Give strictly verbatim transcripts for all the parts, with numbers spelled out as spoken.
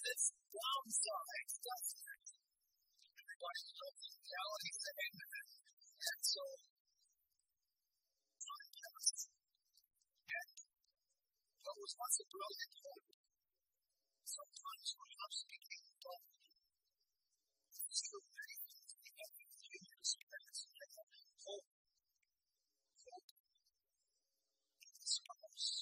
its downsides, doesn't it? Everybody knows the reality of the end of it. And so, time passes. And what was once a brilliant hope, sometimes perhaps became dull. It's true, many things we have to continue to experience and have hope. Hope in the spouse.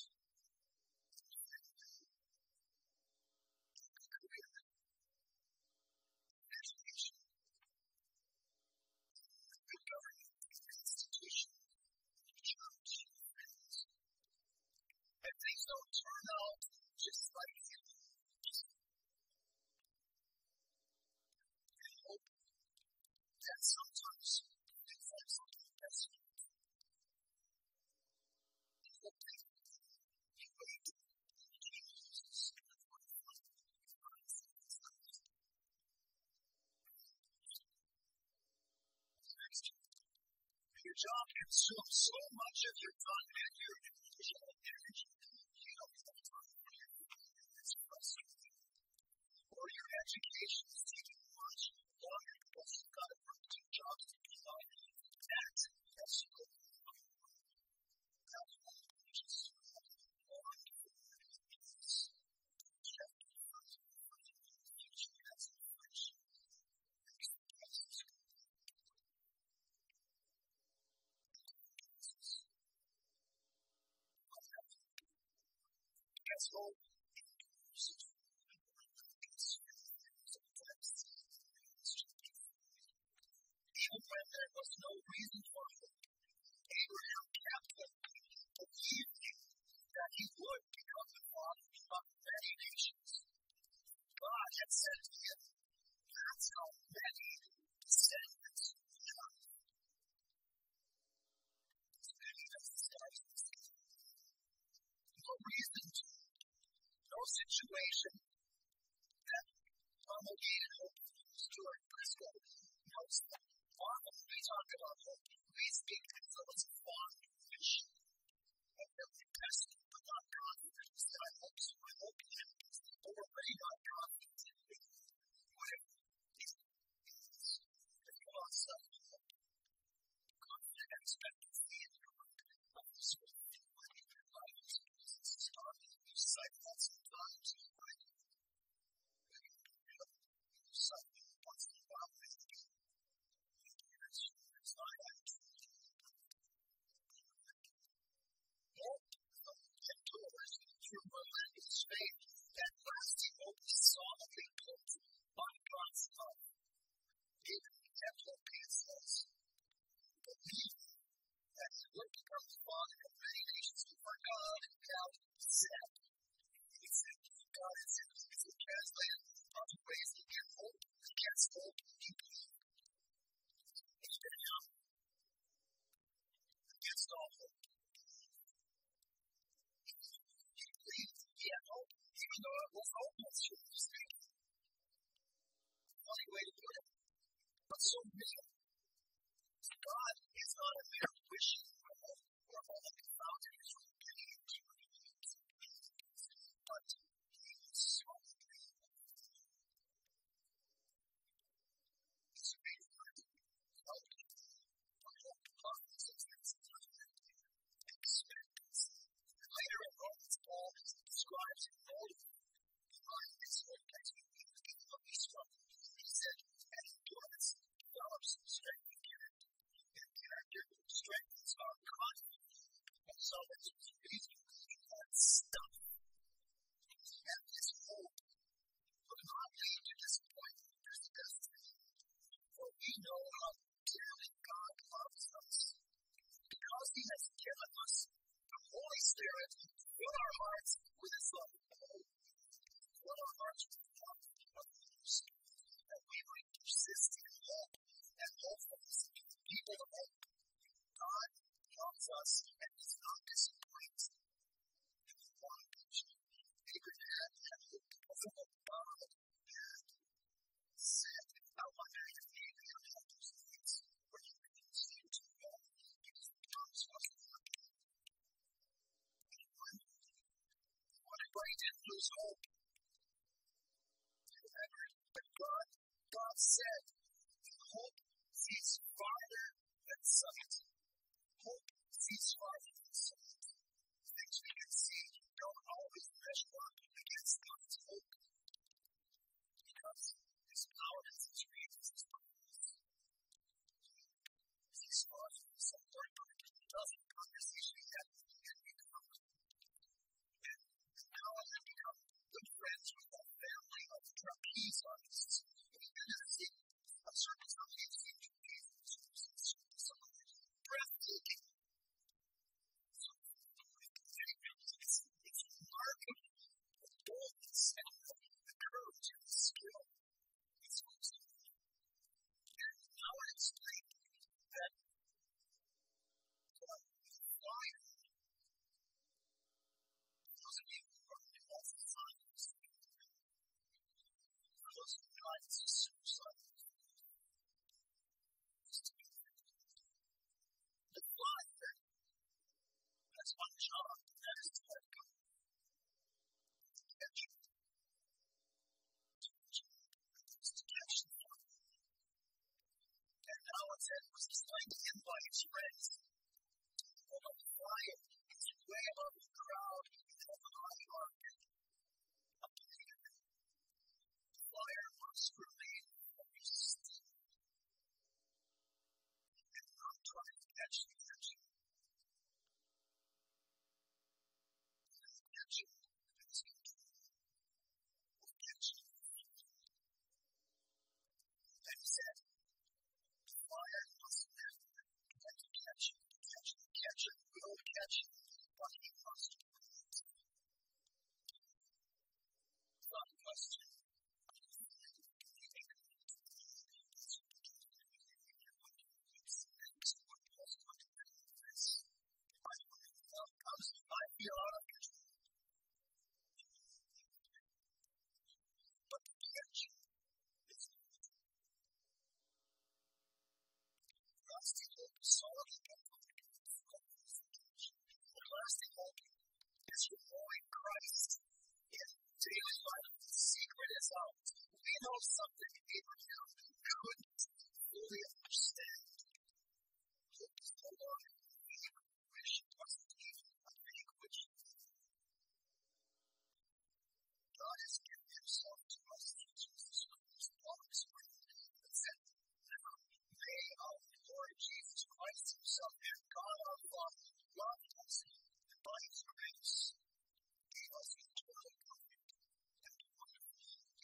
Career. Education. Good government. Institution. Church. Friends. And things don't turn out just like you. And hope that sometimes we find something that's hope that we wait for Jesus and for the Lord. Your job consumes so much of your time and your emotional energy. You don't have time for your it's frustrating. Or your education is taking much longer because you've got to work two jobs to keep up. That's impossible. That's why we just have to go on to the next chapter. The future has a function. Next process. As hope even when there was no reason for hope, Abraham kept hope, believing that he would become the father of many nations. God had said to him, that's how many descendants you have. As many as the stars of the sky. No reason to, no situation that promulgated hope during Christmas. No stuff. Often we talk about hope, we speak as though it's a fond wish. And we're tested, but not confident. I hope so, I hope it happens. But we're really not confident in it. Whatever it is, if you want something to hope, confident expectancy in your life, of this will be what in your life is. This is hard to lose sight of that sometimes, right? When you lose sight of what's the problem with you. It's not actually hope endures through relentless faith that lasting hope is solidly built by God's love. David kept hope and says, believe that he would become the father of many nations before God had said. He said, God has said, if you translate other ways, you can hope against hope, you believe. It's been enough against all hope. You believe he had hope, even though it was hopeless for his faith. Funny way to put it, but so real. God is not a mere wishing for hope or all that is found in his own being to remove, but he is solidly his faithful hope. Later in Romans, Paul describes a motive behind this hope that he was given up his struggle. He said, and endurance develops strength and character. And character strengthens our confidence. And so it's reasonable that stuff. And this hope will not lead to disappointment or destiny. For we know how dearly God loves us. Because he has given us the Holy Spirit, fill our hearts with his love. Fill our hearts with the love of others, that we might persist in hope and hopefulness. People of hope, God loves us and does not disappoint. And we want to Abraham had hope of what God had said. I wonder if Abraham had those things where he could continue to hope because the promise wasn't working. What if I didn't lose hope? God, God said, hope sees farther than sight. Hope sees farther than sight. Things we can see don't always measure up against God's hope. Because His power and His greatness is greatness. Sees farther than some third party doesn't conversation we have with the enemy come. And now I have become good friends with the family of trapeze artists. We've been in a city of circles how many have seen trapeze artists. Some of them breathtaking. It's remarkable the boldness and the courage and the skill these folks have. And now I explain that what fire, those of you who are involved in science, for those who try to suicide, the fire, that's my job, that is to let go. Catch it. To catch the fire. And now it said it was explained to him by his friends. Although the fire is way above the crowd of the high arc. Up to the end. The fire was remain resisting. And not trying to catch the energy. Catch it. It's control. Catch it. And he said, fire must never catch it, catch it, catch it, catch it, will catch it, but he must wait. It's not a question. I feel out of control. But the catch is lasting hope is solid and the lasting hope is following Christ in daily life. The secret is out. We know something Abraham couldn't fully understand. Hope is no longer a wish, it wasn't even a big wish. God has given Himself to us through Jesus Christ, promise that said, may our Lord Jesus Christ Himself and God our Father love us and by His grace gave us eternal comfort and wonderful hope.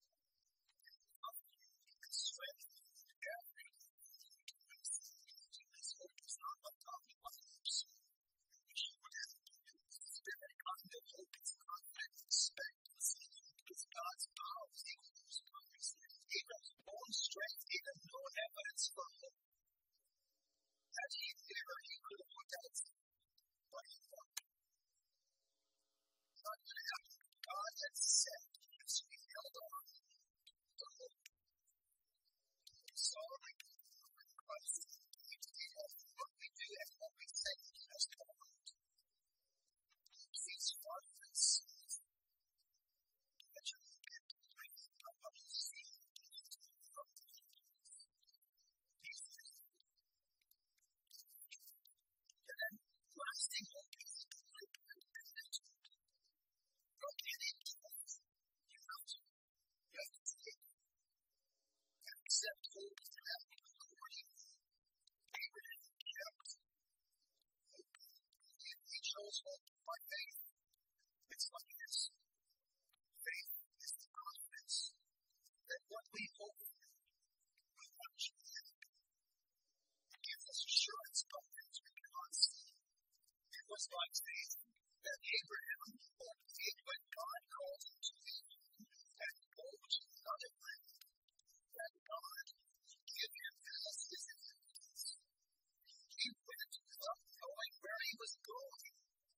And strength and everything to us. This hope is not a topic of hopes. Which you would have to do. Spirit kind of hope is confident, expectancy, because God's power is equal to His promise. Even own strength, even no evidence for hope. As He never, He could have looked at it, but He won't. It's not going to happen. God has said, as we held on to hope. We saw like Christ details what we do and what we say He has come out. He's far from us. That you look at the strength of what you see from the He's and then lasting hope is like independent. From any place you have to, you have to take and accept hope and have it according. Abraham kept hope. He chose hope by faith. It's like this. Faith is the confidence that what we hope for will actually happen. It gives us assurance about things we cannot see. It was by faith that Abraham obeyed when God called him to leave and go to another land that God would give him as his inheritance. He went without knowing where he was going.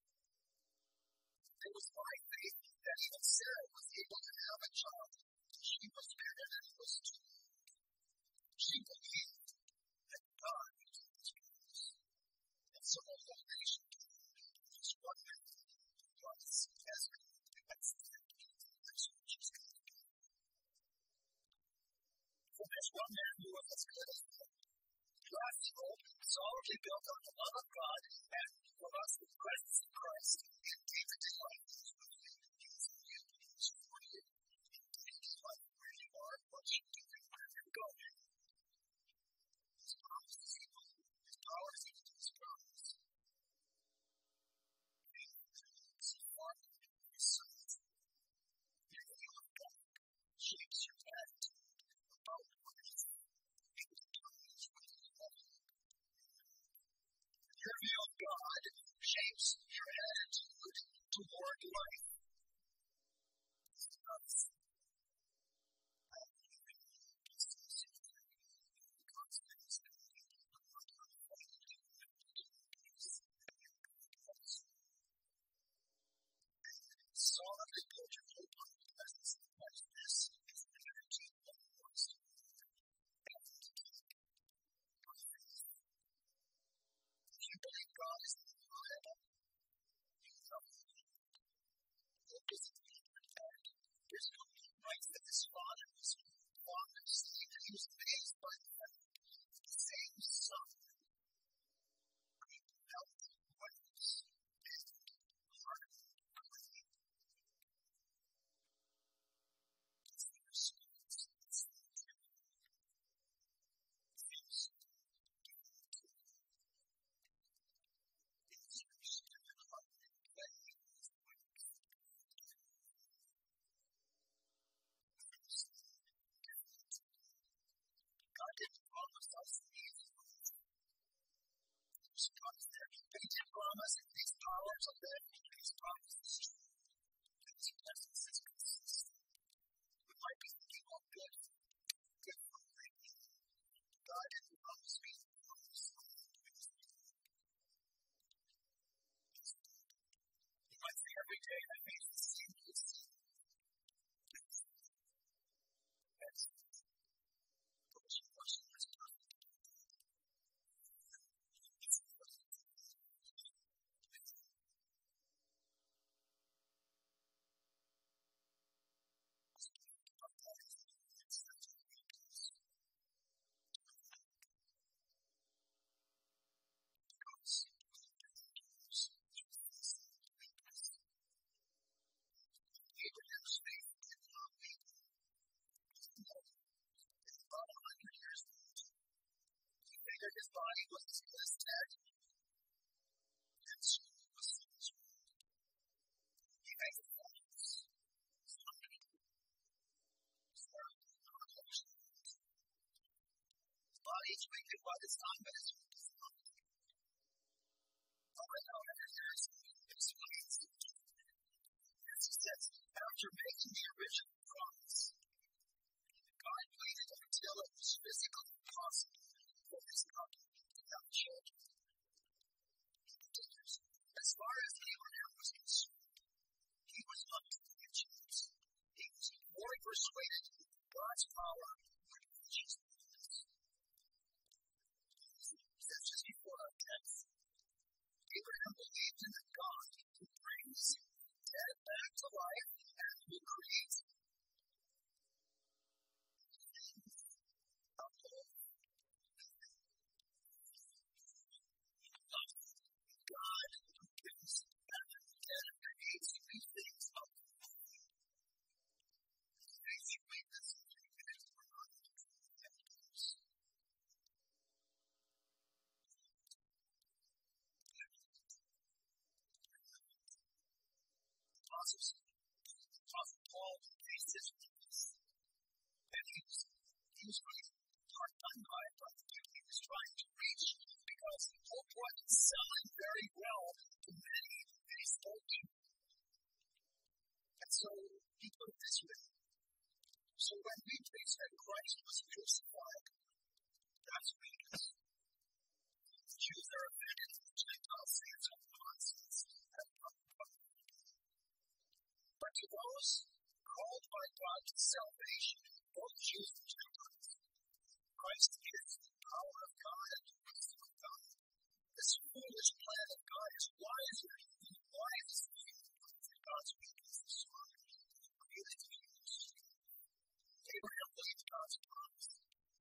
It was by faith that even Sarah was able to have a child. She was barren and was too old. She believed that God would keep His promise. And so the whole nation just wondered what is Ezra against the That's what she's going to do. there's one man who was as good as practical, solidly built on the love of God and for us the presence of Christ. And David delighted in his movement. He was you, he was for you. And he like where you are, what you do, and where you're going. His promise is equal. His power is equal to his promise. And his heart and his soul. And the will of God shapes your attitude about what is and determines what is love. Your view of God shapes your attitude toward life. Solidly put your hope on the presence of Christ. This is the energy of the Lord's If you believe God is reliable, you know hope is intact. There's no right that his father was fond of sleep, and he was amazed by the fact that the same son could help wonders and heart of clarity. It's the response to this thing. It's God didn't promise us these things. He promised that He did promise that these powers of that these promises and His presence is consistent. We might be thinking, well, good, good for me. God didn't promise me to promise You might say every day I face the same issue. That's those questions are Abraham's faith did not wait. About a hundred years old. He figured his body was as good as dead, and so was his word. He made a promise. Somebody started to accomplish that. His body is wicked by this time, but his hope is not. But right now, after years, it's amazing. As he says, after making the original promise, God waited until it was physically possible for his couple to have children. As far as Abraham was concerned, he was not to be changed. He was more persuaded that God's power would reach his promise. That's just before our text. Abraham believed in a God who brings dead back to life and who creates God who gives back and creates new things up to life. As you read this, it is for God to do evidence. Apostles, Apostle Paul faced this weakness, and he was, he was really hard done by it, but he was trying to reach because hope wasn't selling very well to many, and he spoke to. And so he put it this way. So when we preach that Christ was crucified, that's weakness. The Jews are offended, the Gentiles say it's all nonsense. But to those called by God to salvation, both Jews and Gentiles, Christ is the power of God and the wisdom of God. This foolish plan of God is wiser than the wisest people for God's weakness is stronger. Really to be used. Abraham believed God's promise.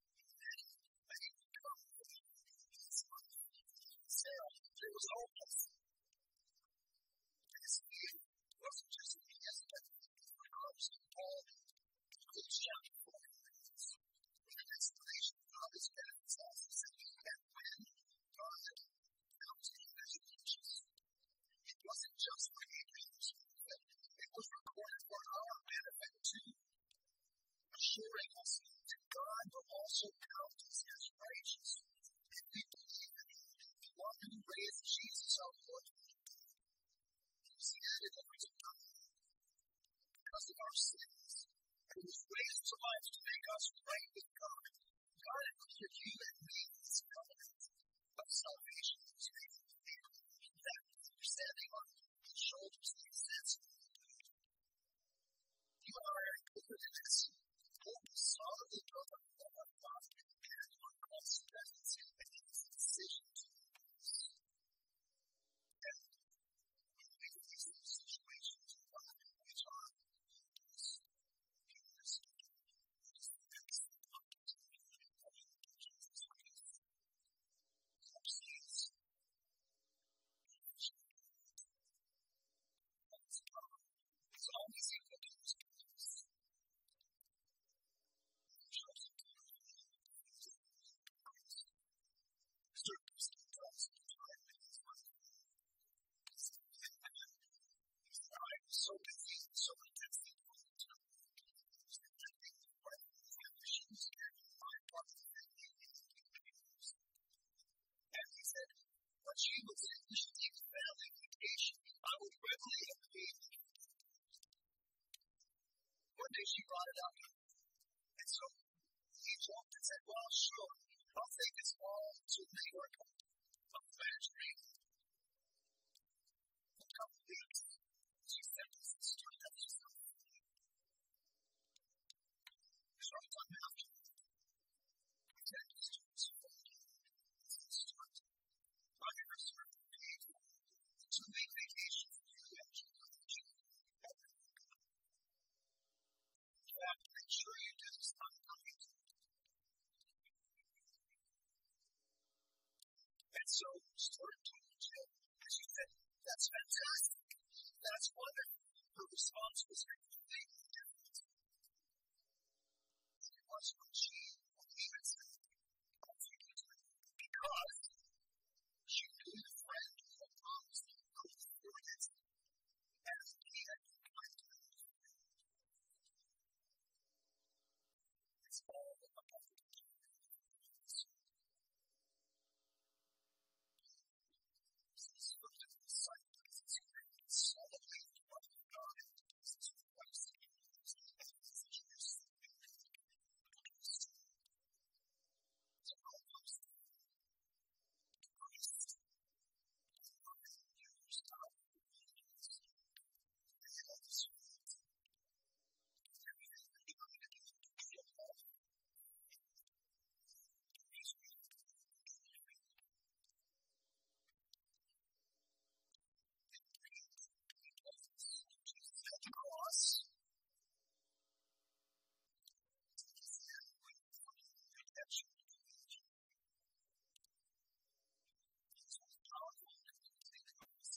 us, and God will also count us as righteous. If we believe in Him, the one who raised Jesus our Lord, He was handed over to God because of our sins, and He was raised to life to make us right with God. God included you and me in this covenant of salvation. That we're standing on the shoulders of His sins. You are included in this. Hold solidly built on the love of God and on God's presence and His decision to use. And when we face these situations, God which are this, this, this, this, Jesus Christ. Substance. It's always equal to His purpose. So busy, so intensely focused on what issues and my problems and issues. And he said, but she was initially a family vacation. I would readily have paid. One day she brought it up. And so he joked and said, well, sure, I'll take us all to New York on Spanish Street. A couple of weeks. She said, this is true. That's just something. Sometime after, we said, this is true. This is true. I never served a paid two-week vacation for you and you. In fact, I'm sure you did this time coming. And so, Stuart told Jill, and she said, that's fantastic. That's wonderful. Her response was completely different. It was when she even said, because she knew the friend who had promised who was doing it, and he had been kind to her. It's all about the forgiveness. This is the disciples. It's solidly what God is to Christ. It's Jesus. It's all those things. Christ. There's power in Jesus. There's all this fruit. Everything that you're going to do to feel all of it. He's going to do everything. Jesus at the cross. Jesus had a way for redemption. He's so powerful that he can take us.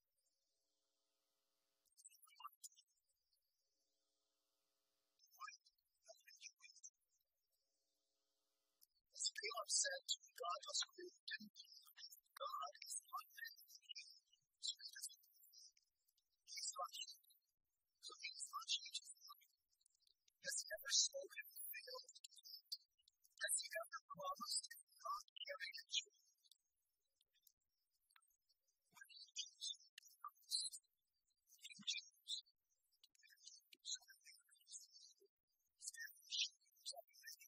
As Caleb said, God does create temple. God is not man. So he doesn't believe. He's not human. So he's not changing his mind. Has he ever spoken and failed? Has he ever promised and not carried it through? When he chose to be Christ, he chose to be so that we could establish something.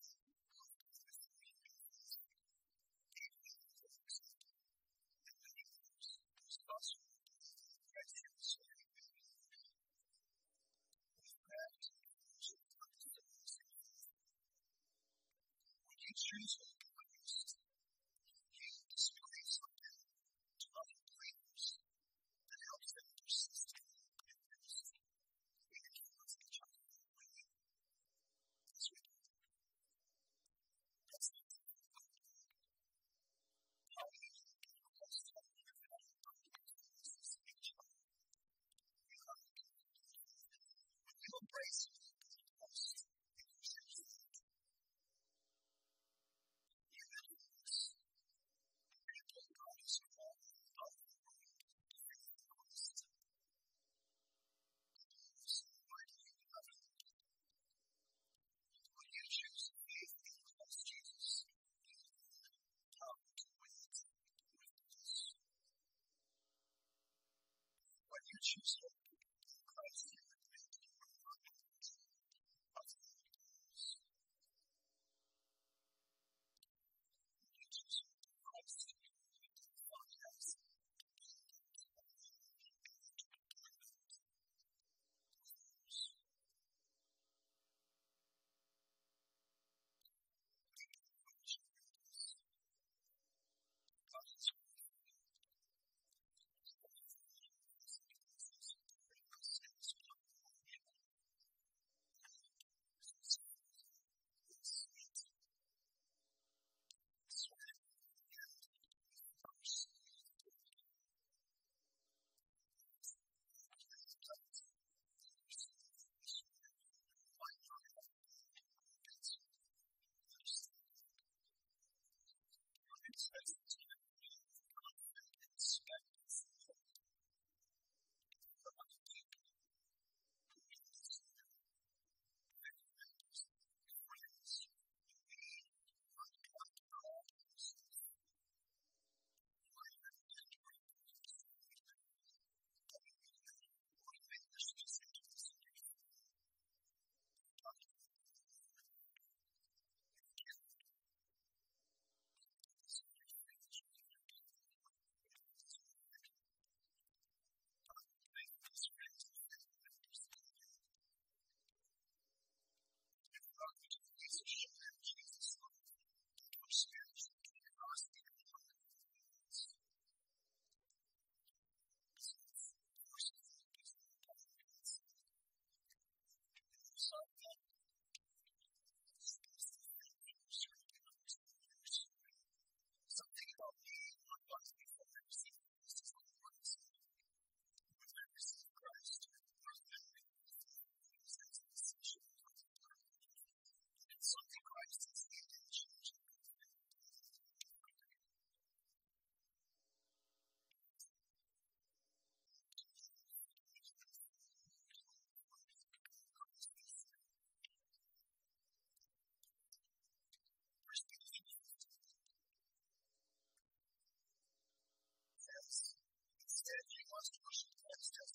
You choose what you use. You display something to other believers that helps them persist in this. We can influence each other when we as we do. That's the thing. How we use it to help us to live out our influences each other. We love it. When you embrace it, most people you will lose. People God is called out of the world to be Christ. So why do you love it? When you choose choose hope in Christ. Instead, he wants to push the text as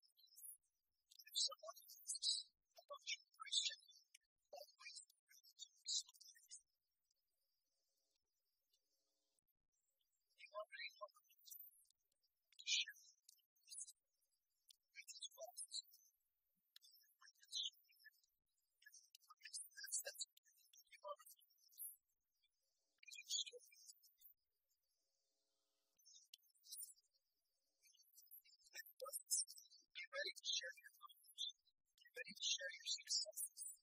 if someone is about you Christian, always willing to support. You already know to share with his faults. That's that's you already you story. Be ready to share your knowledge. Be ready to share your successes.